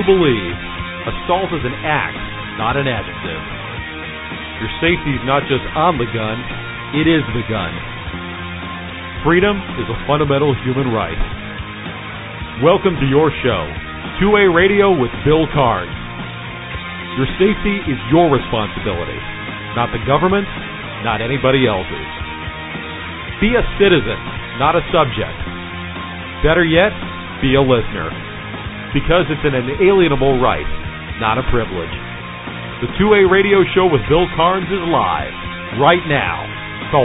believe assault is an act, not an adjective. Your safety is not just on the gun, it is the gun. Freedom is a fundamental human right. Welcome to your show, 2A Radio with Bill Carnes. Your safety is your responsibility, not the government's, not anybody else's. Be a citizen, not a subject. Better yet, be a listener. Because it's an inalienable right, not a privilege. The 2A Radio Show with Bill Carnes is live, right now. Call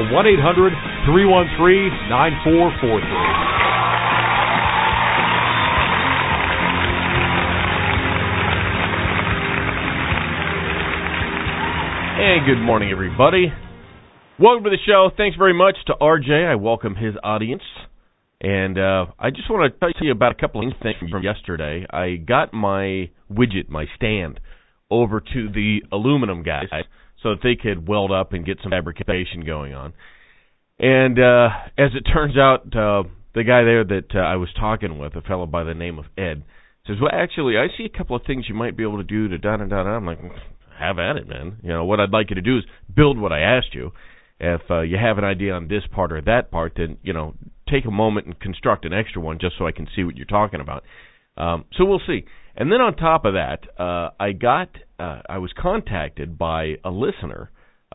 1-800-313-9443. And good morning, everybody. Welcome to the show. Thanks very much to RJ. I welcome his audience. And I just want to tell you about a couple of things from yesterday. I got my widget, my stand, over to the aluminum guys so that they could weld up and get some fabrication going on. And as it turns out, the guy there that I was talking with, a fellow by the name of Ed, says, well, actually, I see a couple of things you might be able to do to da-da-da-da. I'm like, have at it, man. You know, what I'd like you to do is build what I asked you. If you have an idea on this part or that part, then, you know, take a moment and construct an extra one just so I can see what you're talking about. So we'll see. And then on top of that, I was contacted by a listener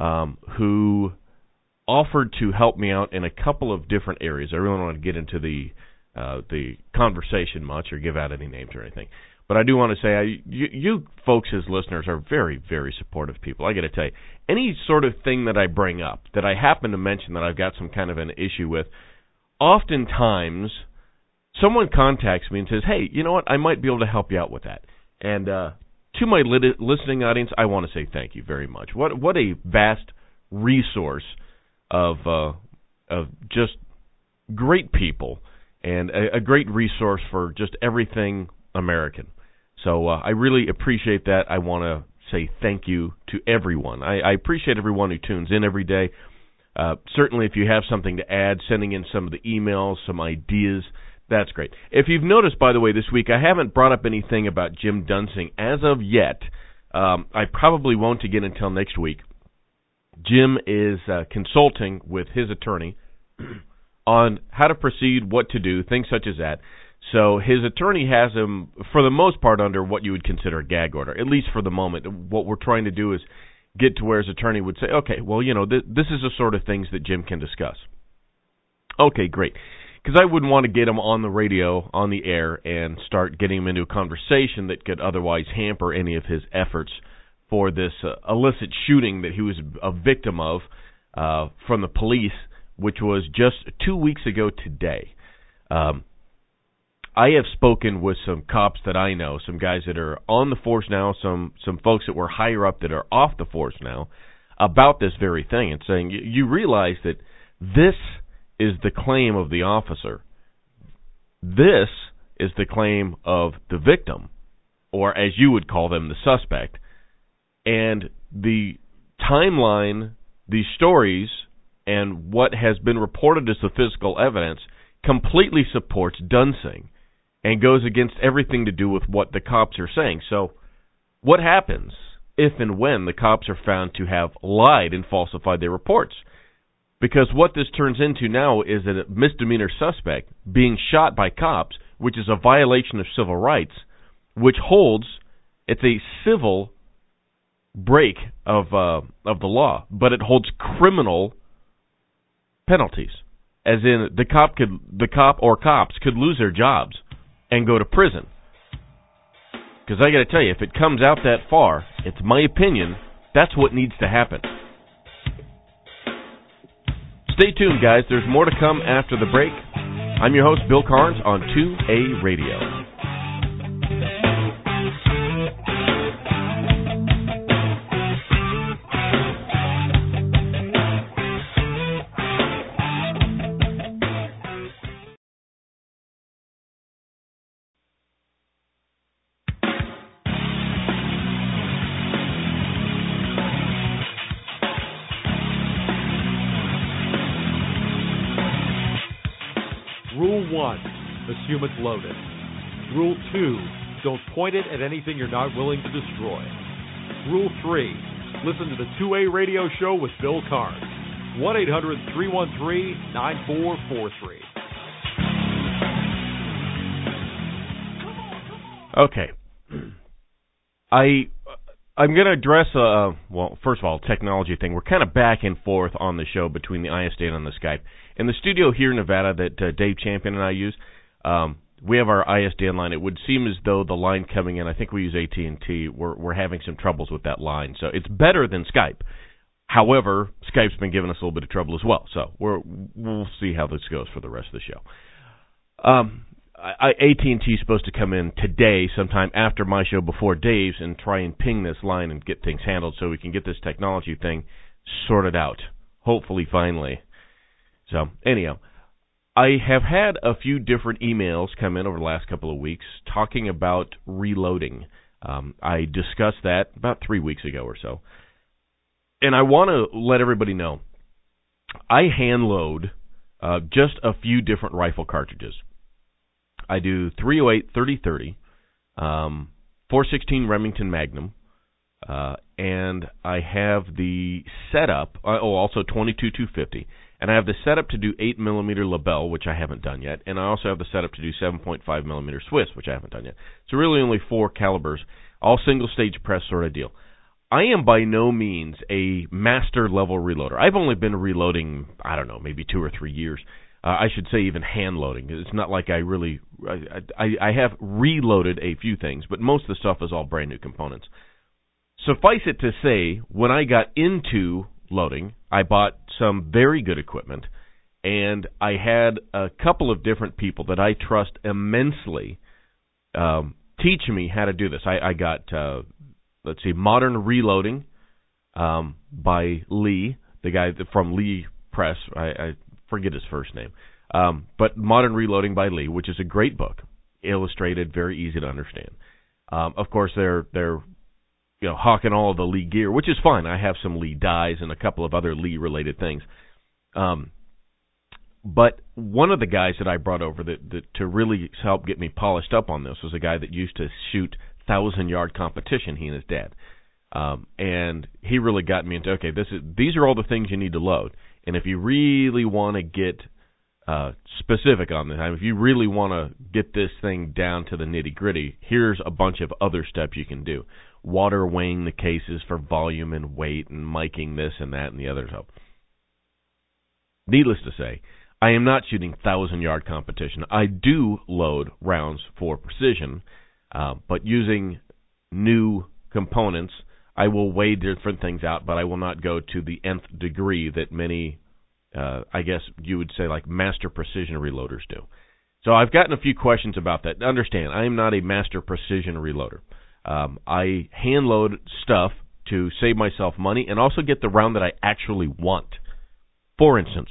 who offered to help me out in a couple of different areas. I really don't want to get into the conversation much or give out any names or anything. But I do want to say, you folks as listeners are very, very supportive people. I got to tell you, any sort of thing that I bring up, that I happen to mention that I've got some kind of an issue with, oftentimes someone contacts me and says, hey, you know what, I might be able to help you out with that. And to my listening audience, I want to say thank you very much. What a vast resource of just great people and a great resource for just everything American. So I really appreciate that. I want to say thank you to everyone. I appreciate everyone who tunes in every day. Certainly if you have something to add, sending in some of the emails, some ideas, that's great. If you've noticed, by the way, this week, I haven't brought up anything about Jim Dunsing as of yet. I probably won't again until next week. Jim is consulting with his attorney on how to proceed, what to do, things such as that. So his attorney has him, for the most part, under what you would consider a gag order, at least for the moment. What we're trying to do is get to where his attorney would say, okay, well, you know, this is the sort of things that Jim can discuss. Okay, great. Because I wouldn't want to get him on the radio, on the air, and start getting him into a conversation that could otherwise hamper any of his efforts for this illicit shooting that he was a victim of from the police, which was just 2 weeks ago today. I have spoken with some cops that I know, some guys that are on the force now, some folks that were higher up that are off the force now, about this very thing, and saying, you realize that this is the claim of the officer. This is the claim of the victim, or as you would call them, the suspect. And the timeline, the stories, and what has been reported as the physical evidence completely supports Dunsing and goes against everything to do with what the cops are saying. So what happens if and when the cops are found to have lied and falsified their reports? Because what this turns into now is a misdemeanor suspect being shot by cops, which is a violation of civil rights, which holds, it's a civil break of the law, but it holds criminal penalties. As in, the cop or cops could lose their jobs and go to prison. Because I got to tell you, if it comes out that far, it's my opinion, that's what needs to happen. Stay tuned, guys. There's more to come after the break. I'm your host, Bill Carnes, on 2A Radio. Rule 1, assume it's loaded. Rule 2, don't point it at anything you're not willing to destroy. Rule 3. Listen to the 2A Radio Show with Bill Carnes. 1-800-313-9443. Okay. I'm going to address, first of all, technology thing. We're kind of back and forth on the show between the ISDN and the Skype. In the studio here in Nevada that Dave Champion and I use, we have our ISDN line. It would seem as though the line coming in, I think we use AT&T, we're having some troubles with that line. So it's better than Skype. However, Skype's been giving us a little bit of trouble as well. So we'll see how this goes for the rest of the show. AT&T is supposed to come in today, sometime after my show, before Dave's, and try and ping this line and get things handled so we can get this technology thing sorted out, hopefully, finally. So, anyhow, I have had a few different emails come in over the last couple of weeks talking about reloading. I discussed that about 3 weeks ago or so. And I want to let everybody know, I hand load just a few different rifle cartridges. I do .308 30-30, 416 Remington Magnum, and I have the setup, also 22 250, and I have the setup to do 8mm Lebel, which I haven't done yet, and I also have the setup to do 7.5mm Swiss, which I haven't done yet. So really only 4 calibers, all single-stage press sort of deal. I am by no means a master-level reloader. I've only been reloading, I don't know, maybe 2 or 3 years. I should say even hand-loading. It's not like I have reloaded a few things, but most of the stuff is all brand-new components. Suffice it to say, when I got into loading, I bought some very good equipment, and I had a couple of different people that I trust immensely teach me how to do this. I got, Modern Reloading by Lee, the guy from Lee Press. I forget his first name. But Modern Reloading by Lee, which is a great book, illustrated, very easy to understand. Of course, they're hawking all of the Lee gear, which is fine. I have some Lee dies and a couple of other Lee-related things. But one of the guys that I brought over that to really help get me polished up on this was a guy that used to shoot 1,000-yard competition, he and his dad. And he really got me into, okay, these are all the things you need to load. And if you really want to get specific on this, if you really want to get this thing down to the nitty-gritty, here's a bunch of other steps you can do. Water weighing the cases for volume and weight and miking this and that and the other. So, needless to say, I am not shooting 1,000-yard competition. I do load rounds for precision, but using new components, I will weigh different things out, but I will not go to the nth degree that many, I guess you would say, like master precision reloaders do. So I've gotten a few questions about that. Understand, I am not a master precision reloader. I hand load stuff to save myself money and also get the round that I actually want. For instance,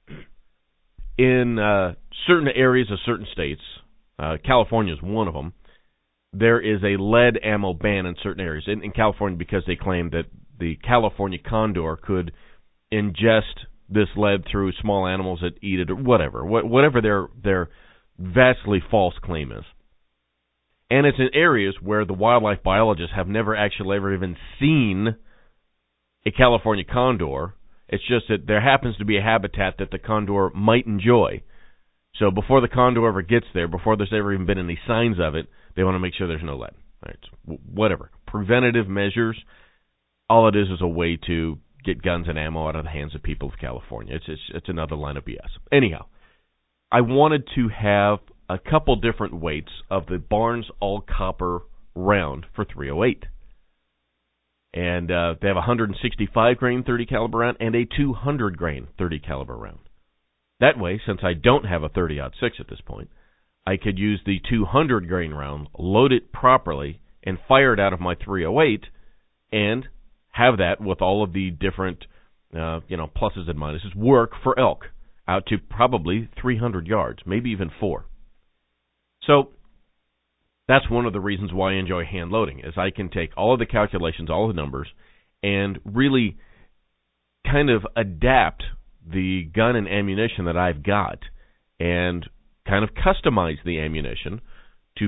in certain areas of certain states, California is one of them, there is a lead ammo ban in certain areas in California because they claim that the California condor could ingest this lead through small animals that eat it or whatever their vastly false claim is. And it's in areas where the wildlife biologists have never actually ever even seen a California condor. It's just that there happens to be a habitat that the condor might enjoy. So before the condor ever gets there, before there's ever even been any signs of it, they want to make sure there's no lead. All right, whatever. Preventative measures, all it is a way to get guns and ammo out of the hands of people of California. It's another line of BS. Anyhow, I wanted to have a couple different weights of the Barnes all-copper round for .308. And they have a 165-grain 30 caliber round and a 200-grain 30 caliber round. That way, since I don't have a 30-06 at this point, I could use the 200-grain round, load it properly, and fire it out of my .308, and have that with all of the different, pluses and minuses work for elk out to probably 300 yards, maybe even 4. So that's one of the reasons why I enjoy hand loading, is I can take all of the calculations, all of the numbers, and really kind of adapt the gun and ammunition that I've got and kind of customize the ammunition to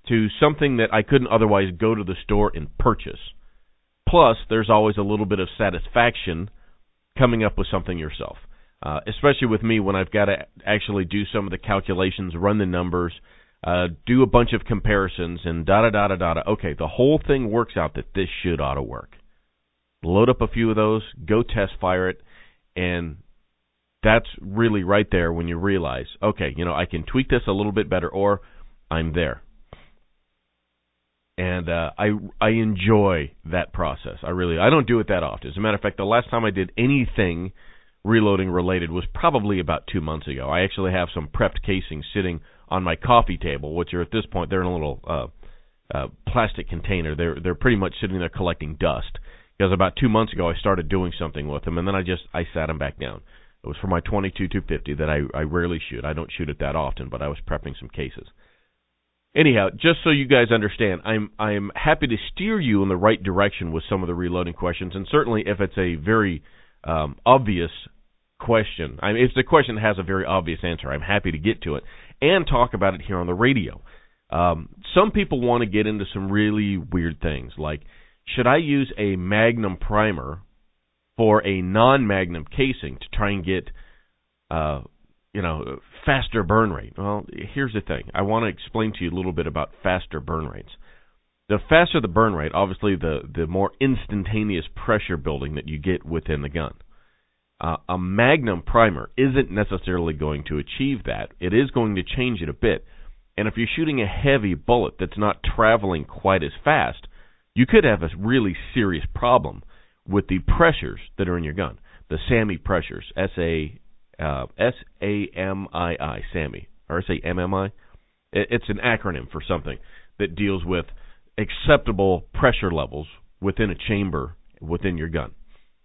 to something that I couldn't otherwise go to the store and purchase. Plus, there's always a little bit of satisfaction coming up with something yourself, especially with me when I've got to actually do some of the calculations, run the numbers, do a bunch of comparisons, and da-da-da-da-da. Okay, the whole thing works out that this should ought to work. Load up a few of those, go test fire it, and that's really right there when you realize, okay, I can tweak this a little bit better, or I'm there. And I enjoy that process. I don't do it that often. As a matter of fact, the last time I did anything reloading related was probably about 2 months ago. I actually have some prepped casings sitting on my coffee table, which are at this point, they're in a little plastic container. They're pretty much sitting there collecting dust. Because about 2 months ago I started doing something with them, and then I sat them back down. It was for my 22-250 that I rarely shoot. I don't shoot it that often, but I was prepping some cases. Anyhow, just so you guys understand, I'm happy to steer you in the right direction with some of the reloading questions, and certainly if it's a very obvious question, if the question has a very obvious answer, I'm happy to get to it and talk about it here on the radio. Some people want to get into some really weird things, like, should I use a Magnum primer for a non-Magnum casing to try and get faster burn rate? Well, here's the thing. I want to explain to you a little bit about faster burn rates. The faster the burn rate, obviously, the more instantaneous pressure building that you get within the gun. A Magnum primer isn't necessarily going to achieve that. It is going to change it a bit. And if you're shooting a heavy bullet that's not traveling quite as fast, you could have a really serious problem with the pressures that are in your gun. The SAMI pressures, S-A-M-I-I, SAMI, or S-A-M-M-I. It's an acronym for something that deals with acceptable pressure levels within a chamber within your gun.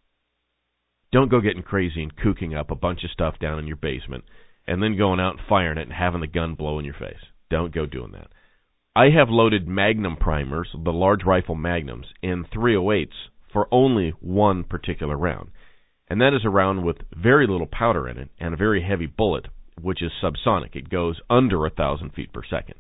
Don't go getting crazy and kooking up a bunch of stuff down in your basement and then going out and firing it and having the gun blow in your face. Don't go doing that. I have loaded Magnum primers, the large rifle Magnums, in 308s for only one particular round. And that is a round with very little powder in it and a very heavy bullet, which is subsonic. It goes under 1,000 feet per second.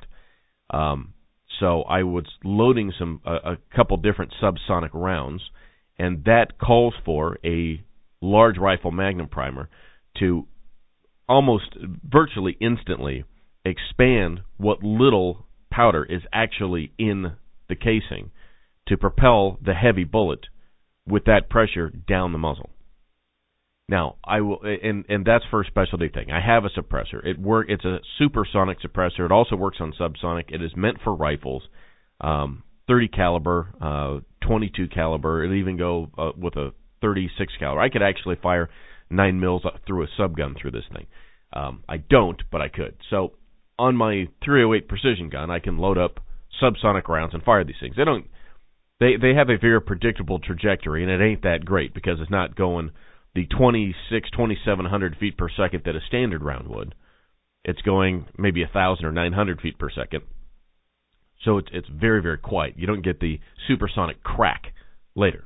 So I was loading a couple different subsonic rounds, and that calls for a large rifle Magnum primer to almost virtually instantly expand what little powder is actually in the casing to propel the heavy bullet with that pressure down the muzzle. Now, I will, and that's for a specialty thing. I have a suppressor. It's a supersonic suppressor. It also works on subsonic. It is meant for rifles, 30 caliber, 22 caliber. It'll even go with a 36 caliber. I could actually fire 9 mils through a subgun through this thing. I don't, but I could. So on my 308 precision gun, I can load up subsonic rounds and fire these things. They have a very predictable trajectory, and it ain't that great because it's not going the 2,700 feet per second that a standard round would. It's going maybe 1,000 or 900 feet per second. So it's very, very quiet. You don't get the supersonic crack later.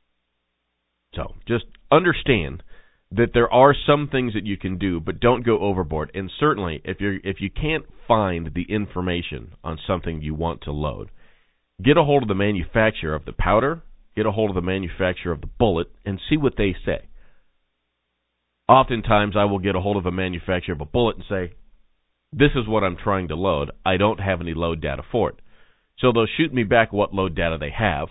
So just understand that there are some things that you can do, but don't go overboard. And certainly, if you can't find the information on something you want to load, get a hold of the manufacturer of the powder, get a hold of the manufacturer of the bullet, and see what they say. Oftentimes, I will get a hold of a manufacturer of a bullet and say, this is what I'm trying to load. I don't have any load data for it. So they'll shoot me back what load data they have,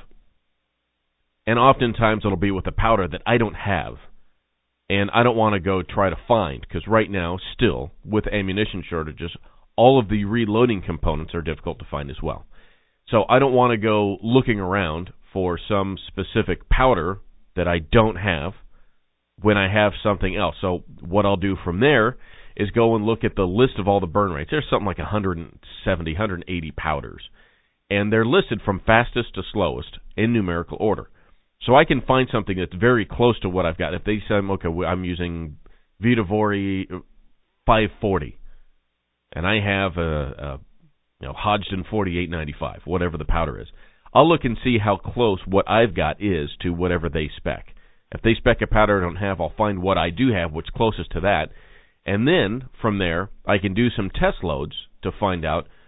and oftentimes it'll be with a powder that I don't have, and I don't want to go try to find, because right now, still, with ammunition shortages, all of the reloading components are difficult to find as well. So I don't want to go looking around for some specific powder that I don't have when I have something else. So what I'll do from there is go and look at the list of all the burn rates. There's something like 170, 180 powders, and they're listed from fastest to slowest in numerical order. So I can find something that's very close to what I've got. If they say, okay, I'm using Vitavori 540, and I have a Hodgdon 4895, whatever the powder is, I'll look and see how close what I've got is to whatever they spec. If they spec a powder I don't have, I'll find what I do have, what's closest to that, and then from there I can do some test loads to find out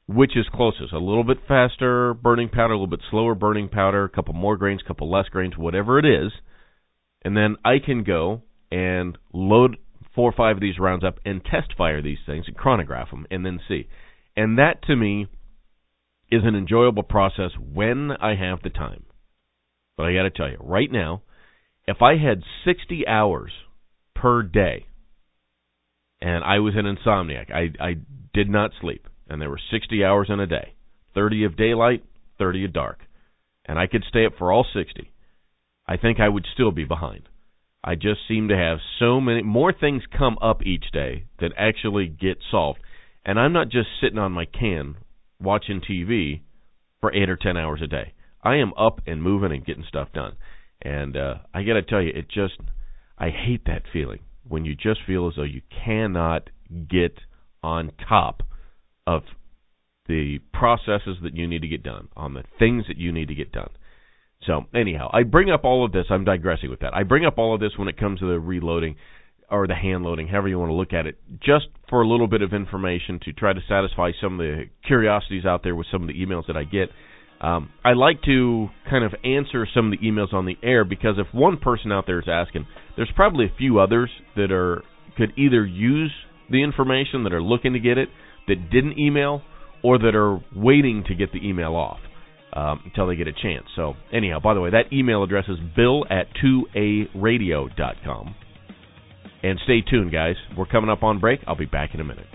which is closest. A little bit faster burning powder, a little bit slower burning powder, a couple more grains, a couple less grains, whatever it is. And then I can go and load 4 or 5 of these rounds up and test fire these things and chronograph them and then see. And that, to me, is an enjoyable process when I have the time. But I got to tell you, right now, if I had 60 hours per day and I was an insomniac, I did not sleep, and there were 60 hours in a day, 30 of daylight, 30 of dark, and I could stay up for all 60, I think I would still be behind. I just seem to have so many more things come up each day that actually get solved. And I'm not just sitting on my can watching TV for 8 or 10 hours a day. I am up and moving and getting stuff done. And I got to tell you, I hate that feeling when you just feel as though you cannot get on top of the processes that you need to get done, on the things that you need to get done. So, anyhow, I bring up all of this. I'm digressing with that. I bring up all of this when it comes to the reloading or the hand loading, however you want to look at it, just for a little bit of information to try to satisfy some of the curiosities out there with some of the emails that I get. I like to kind of answer some of the emails on the air because if one person out there is asking, there's probably a few others that could either use the information, that are looking to get it, that didn't email, or that are waiting to get the email off until they get a chance. So, anyhow, by the way, that email address is bill@2aradio.com. And stay tuned, guys. We're coming up on break. I'll be back in a minute.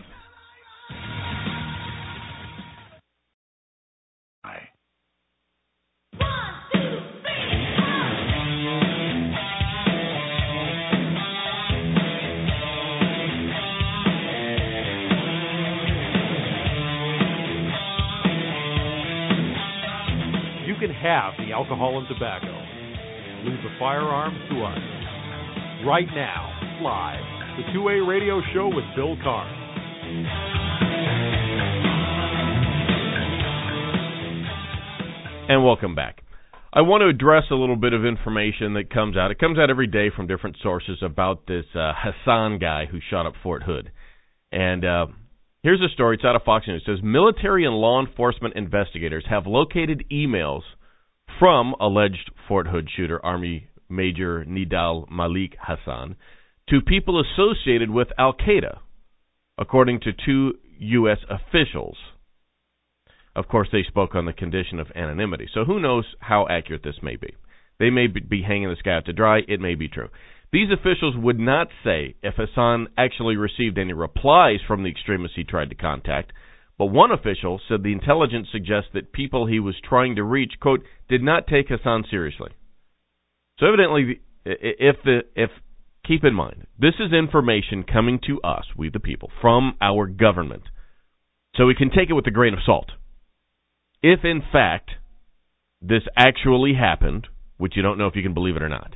You can have the alcohol and tobacco. Leave the firearms to us. Right now, live, the 2A Radio Show with Bill Carnes. And welcome back. I want to address a little bit of information that comes out. It comes out every day from different sources about this Hassan guy who shot up Fort Hood. And here's a story. It's out of Fox News. It says, military and law enforcement investigators have located emails from alleged Fort Hood shooter, Army Major Nidal Malik Hassan, to people associated with Al-Qaeda, according to 2 U.S. officials. Of course, they spoke on the condition of anonymity, so who knows how accurate this may be. They may be hanging this guy out to dry. It may be true. These officials would not say if Hassan actually received any replies from the extremists he tried to contact, but one official said the intelligence suggests that people he was trying to reach, quote, did not take Hassan seriously. So evidently, keep in mind, this is information coming to us, we the people, from our government. So we can take it with a grain of salt. If, in fact, this actually happened, which you don't know if you can believe it or not,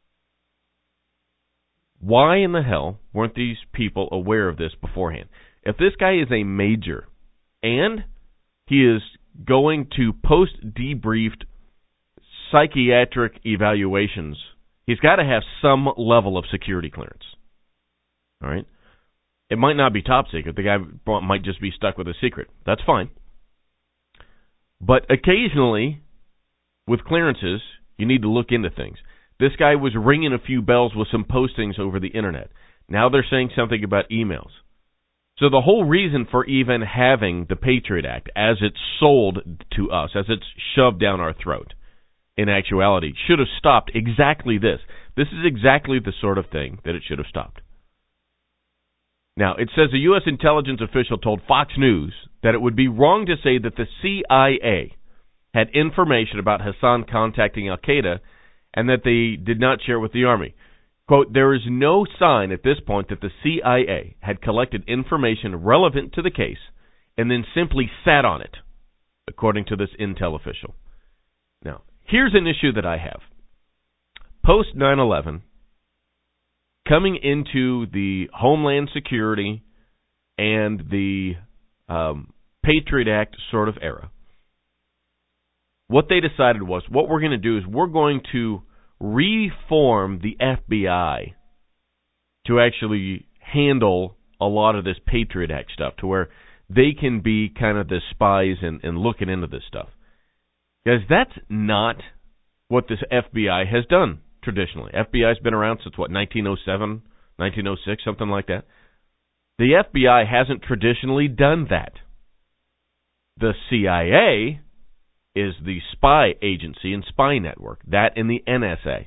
why in the hell weren't these people aware of this beforehand? If this guy is a major and he is going to post-debriefed psychiatric evaluations, he's got to have some level of security clearance. All right? It might not be top secret. The guy might just be stuck with a secret. That's fine. But occasionally, with clearances, you need to look into things. This guy was ringing a few bells with some postings over the internet. Now they're saying something about emails. So the whole reason for even having the Patriot Act, as it's sold to us, as it's shoved down our throat, in actuality, should have stopped exactly this. This is exactly the sort of thing that it should have stopped. Now, it says a U.S. intelligence official told Fox News that it would be wrong to say that the CIA had information about Hassan contacting Al-Qaeda and that they did not share it with the Army. Quote, there is no sign at this point that the CIA had collected information relevant to the case and then simply sat on it, according to this intel official. Now, here's an issue that I have. Post 9/11, coming into the Homeland Security and the Patriot Act sort of era, what they decided was, what we're going to do is we're going to reform the FBI to actually handle a lot of this Patriot Act stuff, to where they can be kind of the spies and looking into this stuff. Guys, that's not what this FBI has done traditionally. FBI's been around since, 1907, 1906, something like that. The FBI hasn't traditionally done that. The CIA is the spy agency and spy network, that and the NSA.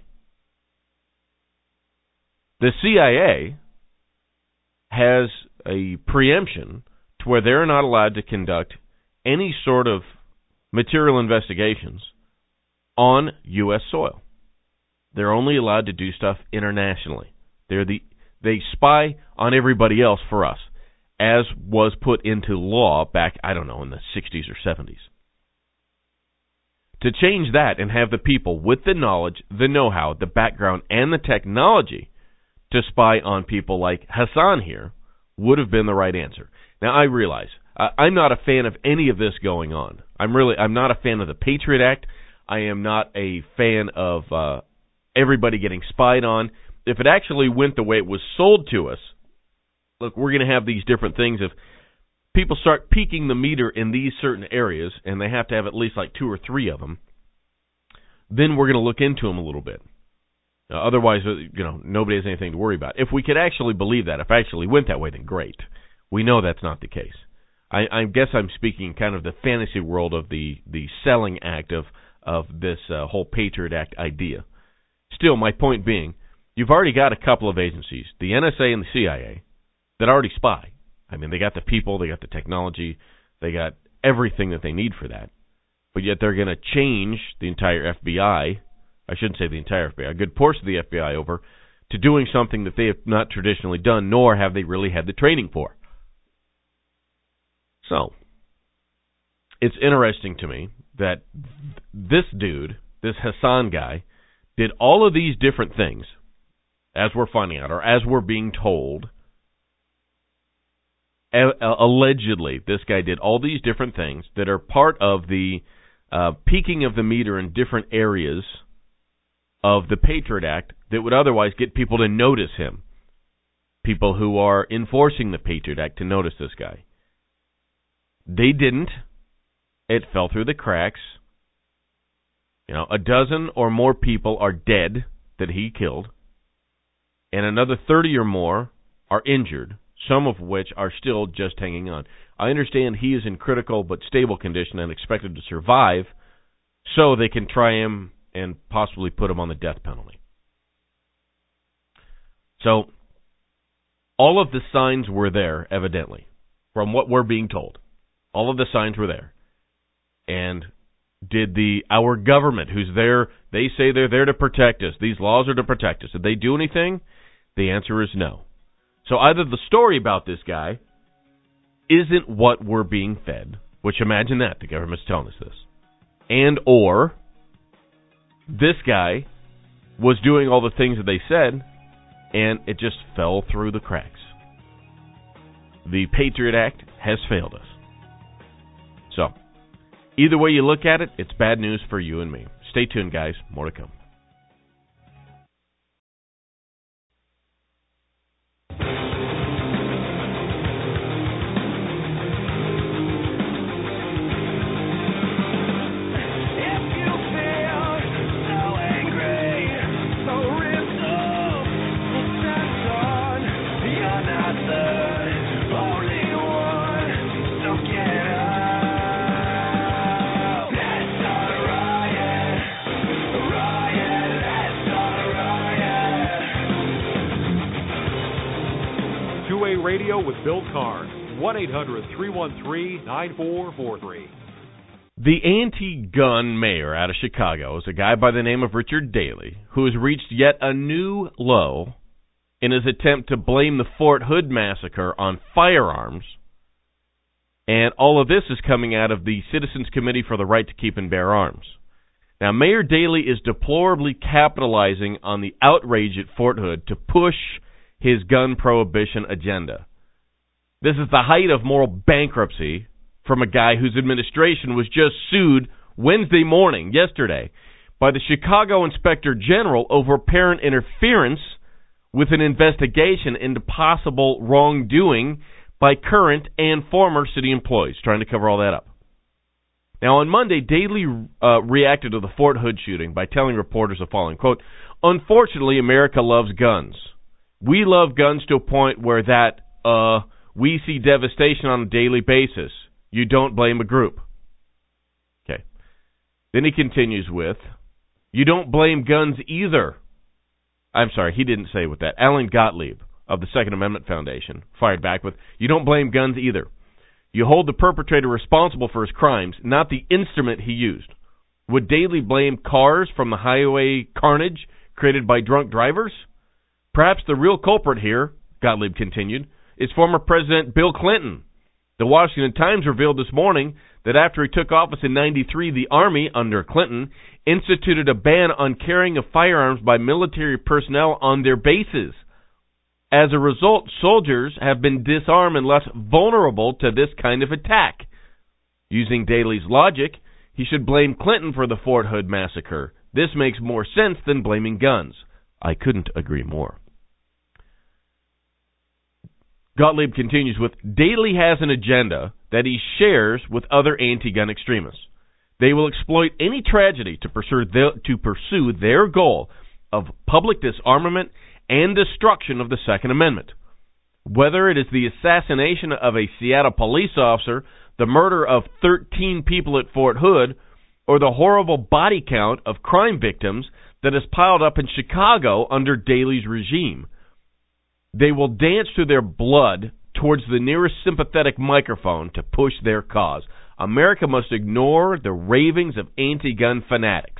The CIA has a preemption to where they're not allowed to conduct any sort of material investigations on U.S. soil. They're only allowed to do stuff internationally. They spy on everybody else for us, as was put into law back, in the 60s or 70s. To change that and have the people with the knowledge, the know-how, the background, and the technology to spy on people like Hassan here would have been the right answer. Now, I realize I'm not a fan of any of this going on. I'm not a fan of the Patriot Act. I am not a fan of everybody getting spied on. If it actually went the way it was sold to us, look, we're going to have these different things. If people start peaking the meter in these certain areas, and they have to have at least like 2 or 3 of them, then we're going to look into them a little bit. Otherwise, nobody has anything to worry about. If we could actually believe that, if it actually went that way, then great. We know that's not the case. I guess I'm speaking kind of the fantasy world of the selling act of this whole Patriot Act idea. Still, my point being, you've already got a couple of agencies, the NSA and the CIA, that already spy. I mean, they got the people, they got the technology, they got everything that they need for that. But yet they're going to change the entire FBI, I shouldn't say the entire FBI, a good portion of the FBI over to doing something that they have not traditionally done, nor have they really had the training for. So, it's interesting to me that this dude, this Hassan guy, did all of these different things, as we're finding out, or as we're being told. Allegedly, this guy did all these different things that are part of the peaking of the meter in different areas of the Patriot Act that would otherwise get people to notice him. People who are enforcing the Patriot Act to notice this guy. They didn't. It fell through the cracks. A dozen or more people are dead that he killed, and another 30 or more are injured, some of which are still just hanging on. I understand he is in critical but stable condition and expected to survive, so they can try him and possibly put him on the death penalty. So, all of the signs were there, evidently, from what we're being told. All of the signs were there. And did our government, who's there, they say they're there to protect us, these laws are to protect us, did they do anything? The answer is no. So either the story about this guy isn't what we're being fed, which imagine that, the government's telling us this, and or this guy was doing all the things that they said, and it just fell through the cracks. The Patriot Act has failed us. So, either way you look at it, it's bad news for you and me. Stay tuned, guys. More to come. Radio with Bill Carr, 1-800-313-9443. The anti-gun mayor out of Chicago is a guy by the name of Richard Daley, who has reached yet a new low in his attempt to blame the Fort Hood massacre on firearms. And all of this is coming out of the Citizens Committee for the Right to Keep and Bear Arms. Now, Mayor Daley is deplorably capitalizing on the outrage at Fort Hood to push his gun prohibition agenda. This is the height of moral bankruptcy from a guy whose administration was just sued Wednesday morning, yesterday, by the Chicago Inspector General over apparent interference with an investigation into possible wrongdoing by current and former city employees, trying to cover all that up. Now, on Monday, Daley reacted to the Fort Hood shooting by telling reporters the following, quote, "Unfortunately, America loves guns. We love guns to a point where we see devastation on a daily basis. You don't blame a group." Okay. Then he continues with, "You don't blame guns either." I'm sorry, he didn't say with that. Alan Gottlieb of the Second Amendment Foundation fired back with, "You don't blame guns either. You hold the perpetrator responsible for his crimes, not the instrument he used. Would Daley blame cars from the highway carnage created by drunk drivers? Perhaps the real culprit here," Gottlieb continued, "is former President Bill Clinton. The Washington Times revealed this morning that after he took office in '93, the Army, under Clinton, instituted a ban on carrying of firearms by military personnel on their bases. As a result, soldiers have been disarmed and less vulnerable to this kind of attack. Using Daley's logic, he should blame Clinton for the Fort Hood massacre. This makes more sense than blaming guns." I couldn't agree more. Gottlieb continues with, "Daley has an agenda that he shares with other anti-gun extremists. They will exploit any tragedy to pursue their goal of public disarmament and destruction of the Second Amendment. Whether it is the assassination of a Seattle police officer, the murder of 13 people at Fort Hood, or the horrible body count of crime victims that has piled up in Chicago under Daley's regime. They will dance to their blood towards the nearest sympathetic microphone to push their cause. America must ignore the ravings of anti-gun fanatics."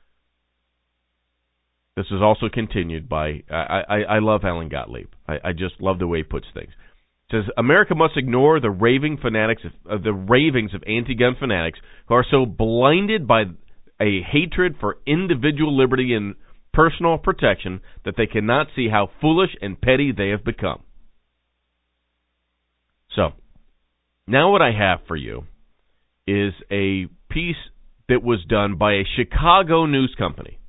This is also continued by, I love Alan Gottlieb. I just love the way he puts things. It says, "America must ignore the ravings of anti-gun fanatics who are so blinded by a hatred for individual liberty and personal protection that they cannot see how foolish and petty they have become." So, now what I have for you is a piece that was done by a Chicago news company.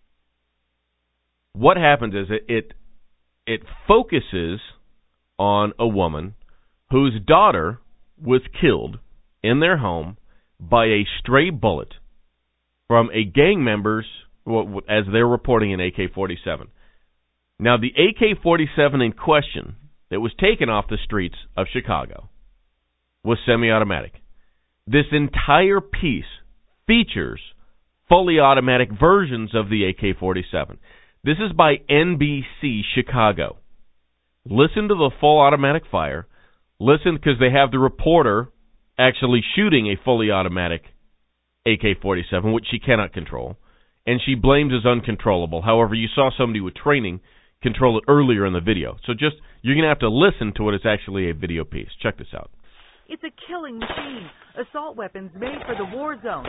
What happens is it focuses on a woman whose daughter was killed in their home by a stray bullet from a gang member's, as they're reporting, an AK-47. Now, the AK-47 in question that was taken off the streets of Chicago was semi-automatic. This entire piece features fully automatic versions of the AK-47. This is by NBC Chicago. Listen to the full automatic fire. Listen, because they have the reporter actually shooting a fully automatic AK-47, which she cannot control, and she blames as uncontrollable. However, you saw somebody with training control it earlier in the video. So you're going to have to listen to what is actually a video piece. Check this out. "It's a killing machine. Assault weapons made for the war zone.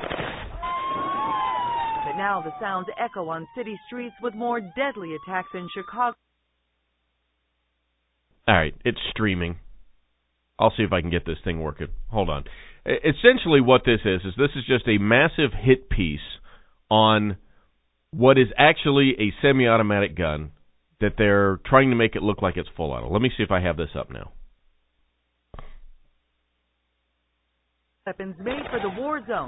But now the sounds echo on city streets with more deadly attacks in Chicago." All right, it's streaming. I'll see if I can get this thing working. Hold on. Essentially what this is just a massive hit piece on what is actually a semi-automatic gun that they're trying to make it look like it's full auto. Let me see if I have this up now. "Weapons made for the war zone.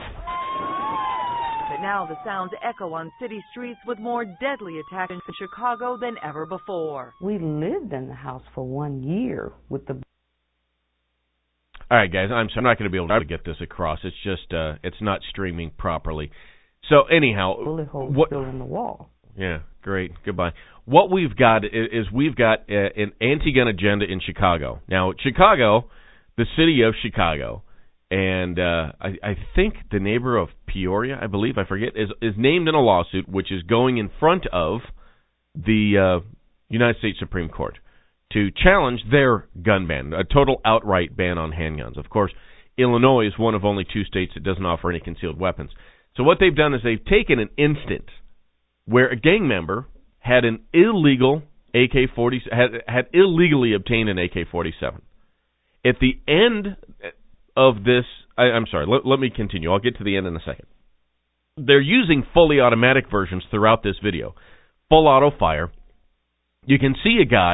But now the sounds echo on city streets with more deadly attacks in Chicago than ever before." We lived in the house for 1 year with the... All right, guys, I'm not going to be able to get this across. It's just, it's not streaming properly. So anyhow, bullet hole still in the wall. Yeah, great. Goodbye. What we've got is we've got an anti-gun agenda in Chicago. Now, Chicago, the city of Chicago, and I think the neighbor of Peoria, I believe, I forget, is named in a lawsuit which is going in front of the United States Supreme Court to challenge their gun ban, a total outright ban on handguns. Of course, Illinois is one of only 2 states that doesn't offer any concealed weapons. So what they've done is they've taken an instance where a gang member had an illegal AK-47, had illegally obtained an AK-47. At the end of this, I'm sorry, let me continue. I'll get to the end in a second. They're using fully automatic versions throughout this video. Full auto fire. You can see a guy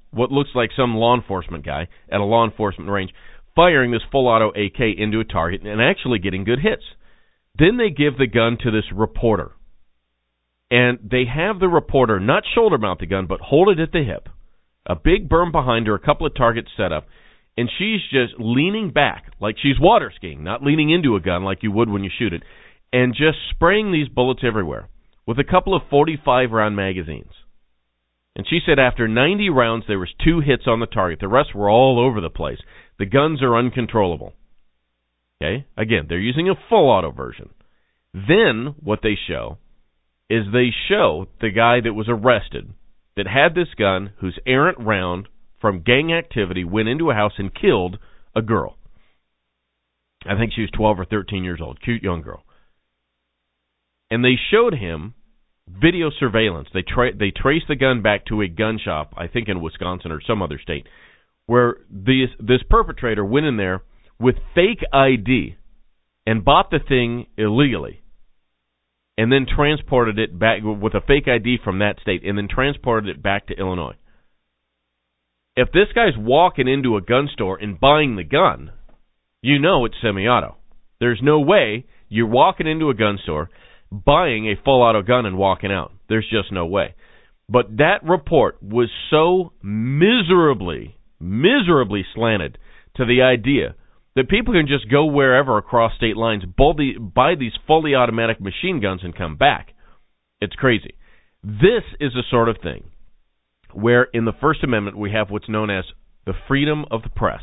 what looks like some law enforcement guy at a law enforcement range, firing this full-auto AK into a target and actually getting good hits. Then they give the gun to this reporter. And they have the reporter not shoulder mount the gun, but hold it at the hip. A big berm behind her, a couple of targets set up, and she's just leaning back like she's water skiing, not leaning into a gun like you would when you shoot it, and just spraying these bullets everywhere with a couple of 45-round magazines. And she said after 90 rounds, there was 2 hits on the target. The rest were all over the place. The guns are uncontrollable. Okay? Again, they're using a full auto version. Then what they show is they show the guy that was arrested that had this gun, whose errant round from gang activity went into a house and killed a girl. I think she was 12 or 13 years old, cute young girl. And they showed him video surveillance. They traced the gun back to a gun shop, I think in Wisconsin or some other state, where this perpetrator went in there with fake ID and bought the thing illegally, and then transported it back with a fake ID from that state, and then transported it back to Illinois. If this guy's walking into a gun store and buying the gun, you know it's semi-auto. There's no way you're walking into a gun store, buying a full-auto gun and walking out. There's just no way. But that report was so miserably slanted to the idea that people can just go wherever across state lines, buy these fully automatic machine guns and come back. It's crazy. This is the sort of thing where in the First Amendment we have what's known as the freedom of the press.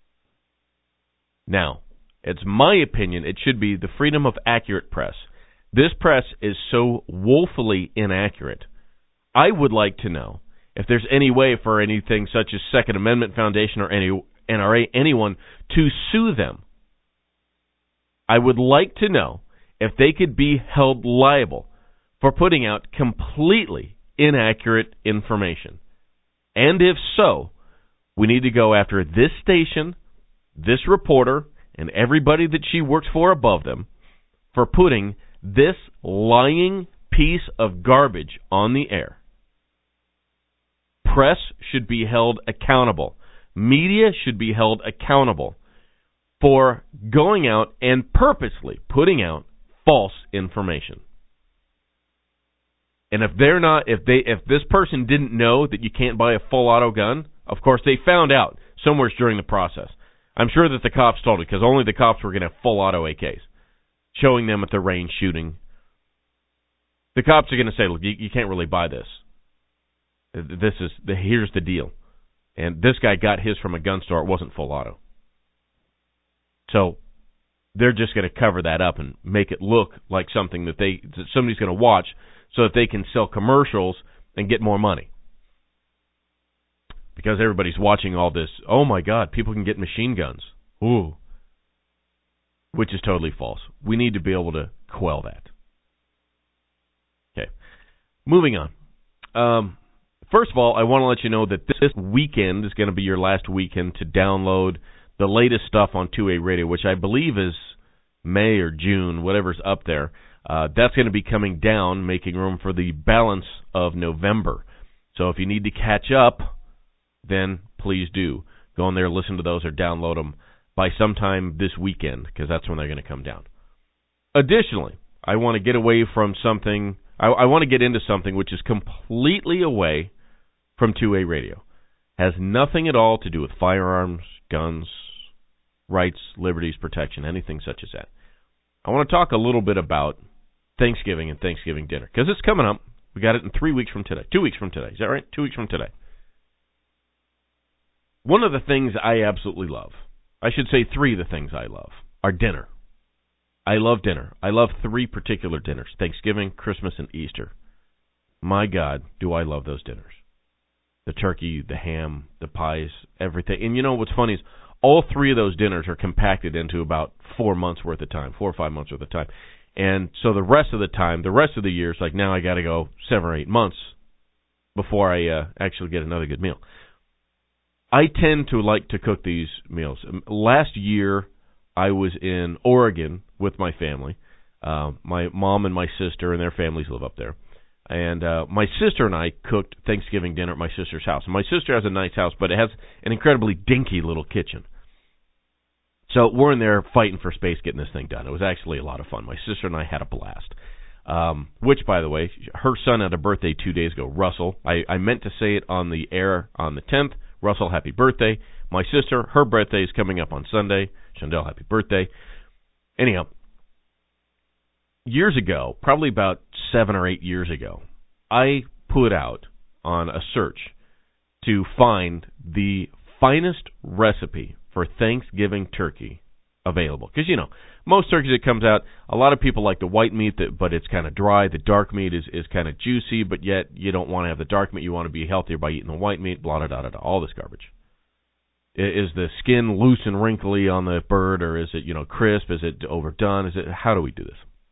Now, it's my opinion it should be the freedom of accurate press. This press is so woefully inaccurate. I would like to know if there's any way for anything such as Second Amendment Foundation or any NRA, anyone, to sue them. I would like to know if they could be held liable for putting out completely inaccurate information. And if so, we need to go after this station, this reporter, and everybody that she works for above them for putting this lying piece of garbage on the air. Press should be held accountable. Media should be held accountable for going out and purposely putting out false information. And if this person didn't know that you can't buy a full auto gun, of course they found out somewhere during the process. I'm sure that the cops told it because only the cops were going to have full auto AKs, showing them at the range shooting. The cops are going to say, look, you can't really buy this. Here's the deal. And this guy got his from a gun store. It wasn't full auto. So they're just going to cover that up and make it look like something that somebody's going to watch so that they can sell commercials and get more money. Because everybody's watching all this, oh my God, people can get machine guns. Ooh. Which is totally false. We need to be able to quell that. Okay. Moving on. First of all, I want to let you know that this weekend is going to be your last weekend to download the latest stuff on 2A Radio, which I believe is May or June, whatever's up there. That's going to be coming down, making room for the balance of November. So if you need to catch up, then please do. Go on there, listen to those, or download them by sometime this weekend, because that's when they're going to come down. Additionally, I want to get away from something. I want to get into something which is completely away from 2A Radio. Has nothing at all to do with firearms, guns, rights, liberties, protection, anything such as that. I want to talk a little bit about Thanksgiving and Thanksgiving dinner, because it's coming up. We got it in 3 weeks from today. 2 weeks from today. Is that right? 2 weeks from today. One of the things I absolutely love, I should say 3 of the things I love, are dinner. I love dinner. I love 3 particular dinners, Thanksgiving, Christmas, and Easter. My God, do I love those dinners. The turkey, the ham, the pies, everything. And you know what's funny is all 3 of those dinners are compacted into about 4 months worth of time, 4 or 5 months worth of time. And so the rest of the time, the rest of the year, it's like now I got to go 7 or 8 months before I actually get another good meal. I tend to like to cook these meals. Last year, I was in Oregon with my family. My mom and my sister and their families live up there. And my sister and I cooked Thanksgiving dinner at my sister's house. And my sister has a nice house, but it has an incredibly dinky little kitchen. So we're in there fighting for space getting this thing done. It was actually a lot of fun. My sister and I had a blast. Which, by the way, her son had a birthday 2 days ago, Russell. I meant to say it on the air on the 10th. Russell, happy birthday. My sister, her birthday is coming up on Sunday. Chandel, happy birthday. Anyhow, years ago, probably about 7 or 8 years ago, I put out on a search to find the finest recipe for Thanksgiving turkey available. Because, most turkeys that comes out, a lot of people like the white meat, but it's kind of dry. The dark meat is kind of juicy, but yet you don't want to have the dark meat. You want to be healthier by eating the white meat, blah, blah, blah, blah, all this garbage. Is the skin loose and wrinkly on the bird, or is it, crisp? Is it overdone? How do we do this?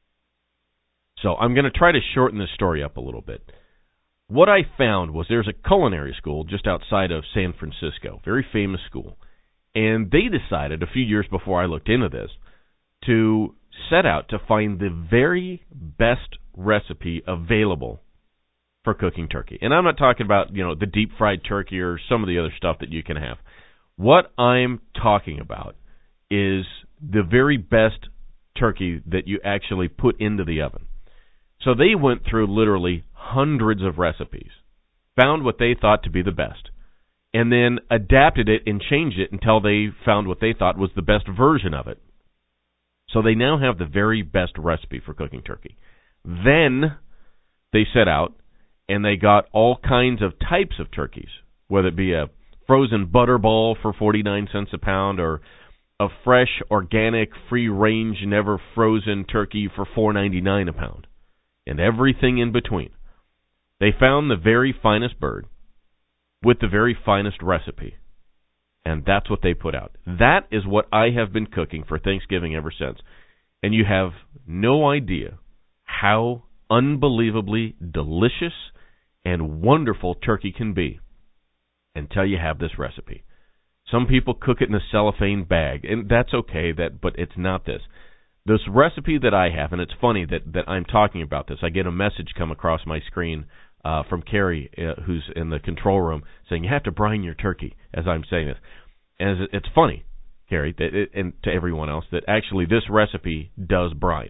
So I'm going to try to shorten this story up a little bit. What I found was there's a culinary school just outside of San Francisco, very famous school, and they decided a few years before I looked into this to set out to find the very best recipe available for cooking turkey. And I'm not talking about, the deep-fried turkey or some of the other stuff that you can have. What I'm talking about is the very best turkey that you actually put into the oven. So they went through literally hundreds of recipes, found what they thought to be the best, and then adapted it and changed it until they found what they thought was the best version of it. So they now have the very best recipe for cooking turkey. Then they set out and they got all kinds of types of turkeys, whether it be a frozen butterball for 49 cents a pound or a fresh, organic, free-range, never frozen turkey for $4.99 a pound, and everything in between. They found the very finest bird with the very finest recipe, and that's what they put out. That is what I have been cooking for Thanksgiving ever since. And you have no idea how unbelievably delicious and wonderful turkey can be until you have this recipe. Some people cook it in a cellophane bag, and that's okay, but it's not this. This recipe that I have, and it's funny that I'm talking about this. I get a message come across my screen from Carrie, who's in the control room, saying, you have to brine your turkey, as I'm saying this. And it's funny, Carrie, and to everyone else, that actually this recipe does brine.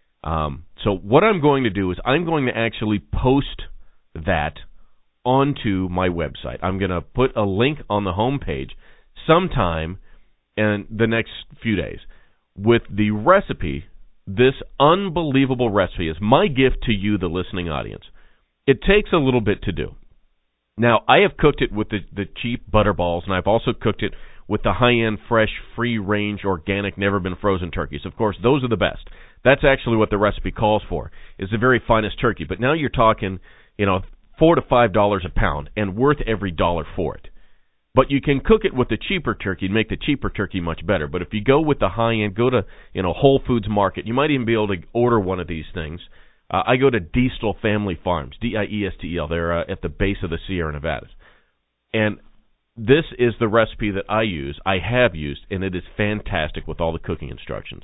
So what I'm going to do is I'm going to actually post that onto my website. I'm going to put a link on the home page sometime in the next few days with the recipe. This unbelievable recipe is my gift to you, the listening audience. It takes a little bit to do. Now, I have cooked it with the cheap butterballs, and I've also cooked it with the high-end, fresh, free-range, organic, never-been-frozen turkeys. Of course, those are the best. That's actually what the recipe calls for, is the very finest turkey. But now you're talking, $4 to $5 a pound, and worth every dollar for it. But you can cook it with the cheaper turkey and make the cheaper turkey much better. But if you go with the high-end, go to Whole Foods Market, you might even be able to order one of these things. I go to Diestel Family Farms, Diestel. They're at the base of the Sierra Nevadas. And this is the recipe that I have used, and it is fantastic with all the cooking instructions.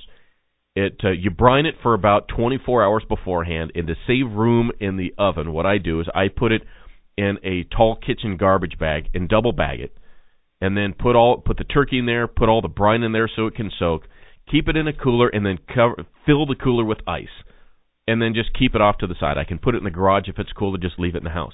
You brine it for about 24 hours beforehand, and to save room in the oven, what I do is I put it in a tall kitchen garbage bag and double bag it, and then put the turkey in there, put all the brine in there so it can soak, keep it in a cooler, and then fill the cooler with ice, and then just keep it off to the side. I can put it in the garage if it's cool to just leave it in the house.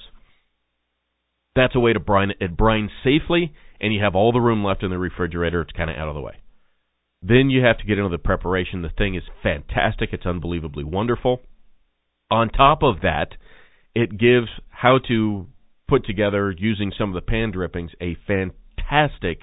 That's a way to brine it. It brines safely, and you have all the room left in the refrigerator. It's kind of out of the way. Then you have to get into the preparation. The thing is fantastic. It's unbelievably wonderful. On top of that, it gives how to put together, using some of the pan drippings, a fantastic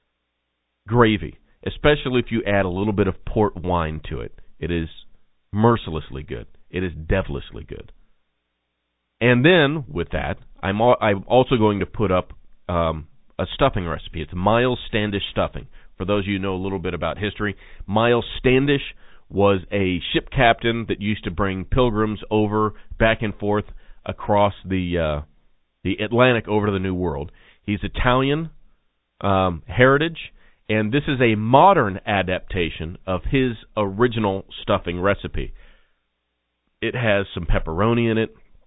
gravy, especially if you add a little bit of port wine to it. It is mercilessly good. It is devilishly good. And then, with that, I'm also going to put up a stuffing recipe. It's Miles Standish stuffing. For those of you who know a little bit about history, Miles Standish was a ship captain that used to bring pilgrims over, back and forth, across the Atlantic over to the New World. He's Italian heritage, and this is a modern adaptation of his original stuffing recipe. It has some pepperoni in it.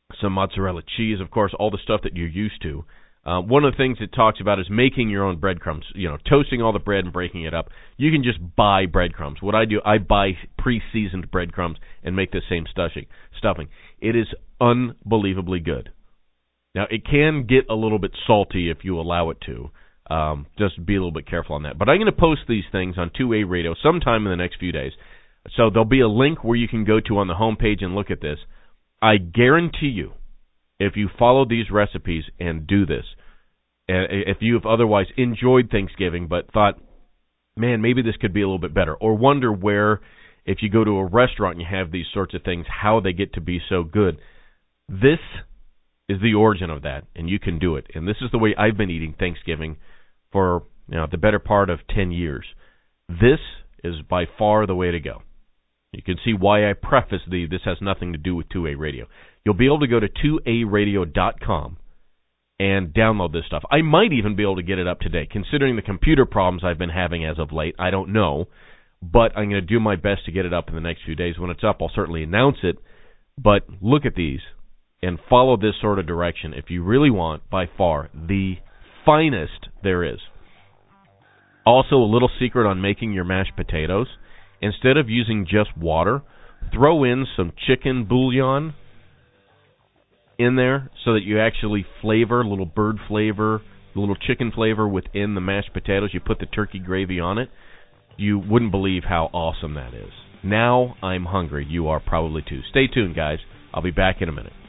some mozzarella cheese, of course, all the stuff that you're used to. One of the things it talks about is making your own breadcrumbs, toasting all the bread and breaking it up. You can just buy breadcrumbs. What I do, I buy pre-seasoned breadcrumbs and make the same stuffing. It is unbelievably good. Now, it can get a little bit salty if you allow it to. Just be a little bit careful on that. But I'm going to post these things on 2A Radio sometime in the next few days. So there'll be a link where you can go to on the homepage and look at this. I guarantee you, if you follow these recipes and do this, if you have otherwise enjoyed Thanksgiving but thought, man, maybe this could be a little bit better, or wonder where, if you go to a restaurant and you have these sorts of things, how they get to be so good, this is the origin of that, and you can do it. And this is the way I've been eating Thanksgiving for the better part of 10 years. This is by far the way to go. You can see why I preface this has nothing to do with 2A Radio. You'll be able to go to 2aradio.com and download this stuff. I might even be able to get it up today, considering the computer problems I've been having as of late. I don't know, but I'm going to do my best to get it up in the next few days. When it's up, I'll certainly announce it, but look at these and follow this sort of direction if you really want, by far, the finest there is. Also, a little secret on making your mashed potatoes. Instead of using just water, throw in some chicken bouillon in there so that you actually flavor, a little bird flavor, a little chicken flavor within the mashed potatoes. You put the turkey gravy on it. You wouldn't believe how awesome that is. Now I'm hungry. You are probably too. Stay tuned, guys. I'll be back in a minute.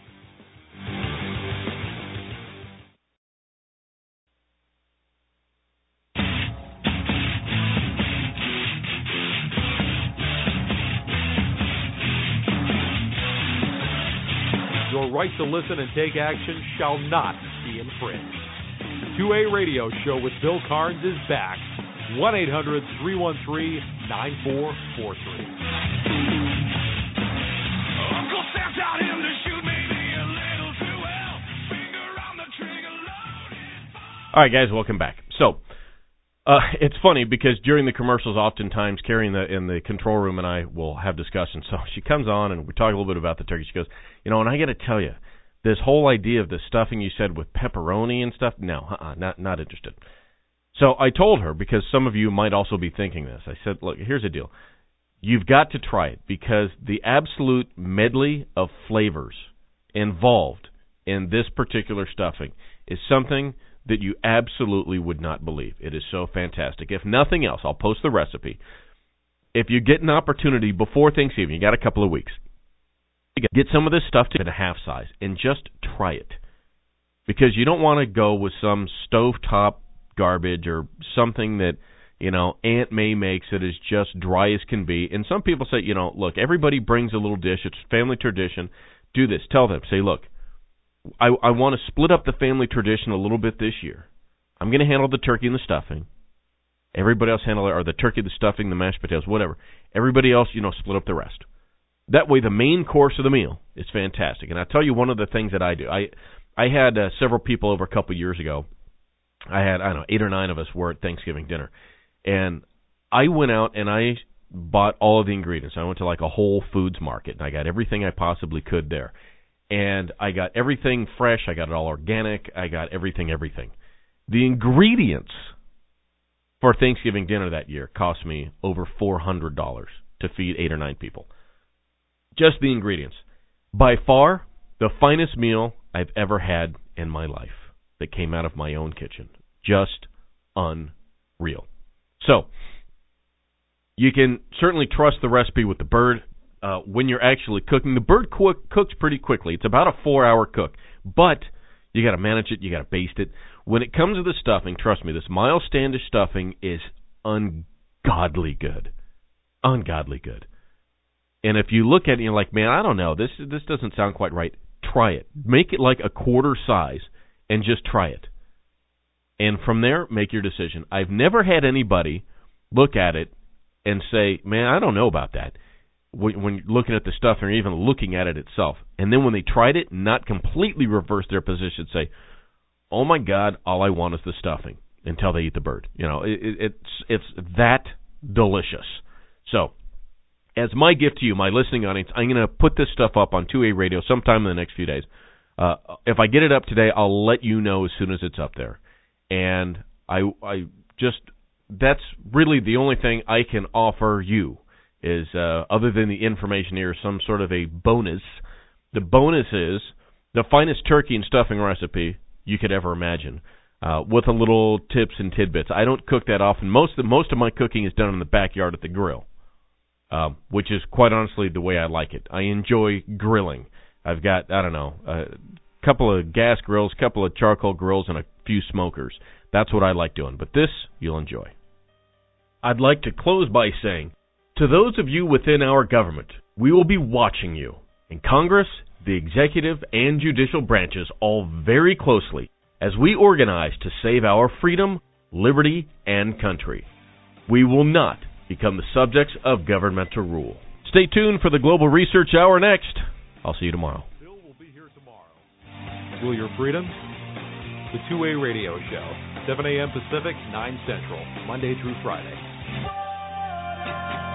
Your right to listen and take action shall not be infringed. The 2A Radio Show with Bill Carnes is back. 1-800-313-9443. Uncle Sam taught him to shoot maybe a little too well. Finger on the trigger, loaded. All right, guys, welcome back. So, it's funny because during the commercials, oftentimes Carrie in the control room and I will have discussions. So she comes on and we talk a little bit about the turkey. She goes, and I got to tell you, this whole idea of the stuffing you said with pepperoni and stuff, no, not interested. So I told her, because some of you might also be thinking this, I said, look, here's the deal. You've got to try it because the absolute medley of flavors involved in this particular stuffing is something that you absolutely would not believe. It is so fantastic. If nothing else, I'll post the recipe. If you get an opportunity before Thanksgiving, you got a couple of weeks, get some of this stuff to a half size and just try it. Because you don't want to go with some stovetop garbage or something that, Aunt May makes that is just dry as can be. And some people say, look, everybody brings a little dish. It's family tradition. Do this. Tell them. Say, look, I want to split up the family tradition a little bit this year. I'm going to handle the turkey and the stuffing. Everybody else handle it, or the turkey, the stuffing, the mashed potatoes, whatever. Everybody else, split up the rest. That way the main course of the meal is fantastic. And I'll tell you one of the things that I do. I had several people over a couple years ago. I had, 8 or 9 of us were at Thanksgiving dinner. And I went out and I bought all of the ingredients. I went to like a Whole Foods market, and I got everything I possibly could there. And I got everything fresh. I got it all organic. I got everything. The ingredients for Thanksgiving dinner that year cost me over $400 to feed 8 or 9 people. Just the ingredients. By far, the finest meal I've ever had in my life that came out of my own kitchen. Just unreal. So, you can certainly trust the recipe with the bird. When you're actually cooking, the bird cooks pretty quickly. It's about a 4-hour cook, but you got to manage it. You got to baste it. When it comes to the stuffing, trust me, this Miles Standish stuffing is ungodly good, And if you look at it, and you're like, man, I don't know, this doesn't sound quite right. Try it. Make it like a quarter size, and just try it. And from there, make your decision. I've never had anybody look at it and say, man, I don't know about that. When looking at the stuff or even looking at it itself. And then when they tried it, not completely reverse their position, say, oh my God, all I want is the stuffing, until they eat the bird. It's that delicious. So As my gift to you, my listening audience, I'm going to put this stuff up on 2A Radio sometime in the next few days. If I get it up today, I'll let you know as soon as it's up there. And I just, that's really the only thing I can offer you is, other than the information here, some sort of a bonus. The bonus is the finest turkey and stuffing recipe you could ever imagine, with a little tips and tidbits. I don't cook that often. Most of my cooking is done in the backyard at the grill, which is quite honestly the way I like it. I enjoy grilling. I've got, I don't know, a couple of gas grills, a couple of charcoal grills, and a few smokers. That's what I like doing, but this you'll enjoy. I'd like to close by saying, to those of you within our government, we will be watching you, in Congress, the executive and judicial branches, all very closely as we organize to save our freedom, liberty, and country. We will not become the subjects of governmental rule. Stay tuned for the Global Research Hour next. I'll see you tomorrow. Bill will be here tomorrow. Will your freedom? The 2A Radio Show, 7 a.m. Pacific, 9 Central, Monday through Friday.